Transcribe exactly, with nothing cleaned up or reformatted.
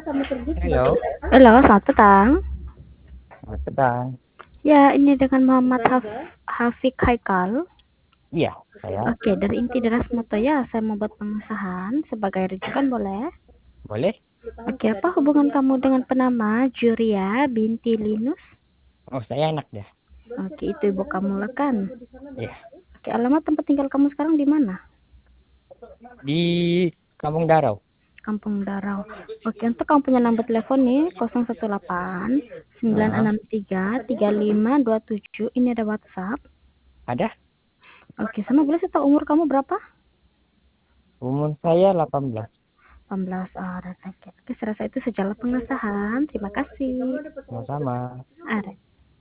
Halo, Halo, selamat petang. selamat petang. Ya, ini dengan Muhammad Haf Hafik Haikal. Iya, saya Oke, dari Inti Deras Moto ya, saya mau buat pengesahan sebagai rujukan boleh? boleh. Oke, apa hubungan kamu dengan penama Juria binti Linus? Oh, saya anak dah. Oke, itu ibu kamu lah kan? Iya, Oke, alamat tempat tinggal kamu sekarang di mana? di Kampung Darau. Kampung Darau. Oke, untuk kamu punya nomor telepon nih nol satu delapan sembilan Ah, enam tiga tiga lima dua tujuh. Ini ada WhatsApp. ada. Oke, sama boleh saya tahu umur kamu berapa? Umur saya delapan belas. delapan belas. Oh, oke. Oke, saya rasa itu sejalan pengesahan. Terima kasih. Sama-sama. Ada.